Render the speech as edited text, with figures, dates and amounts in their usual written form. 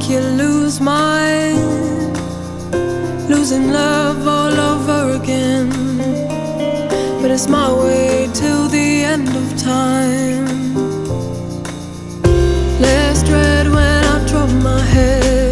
make you lose mine, losing love all over again. But it's my way till the end of time. Less dread when I drop my head,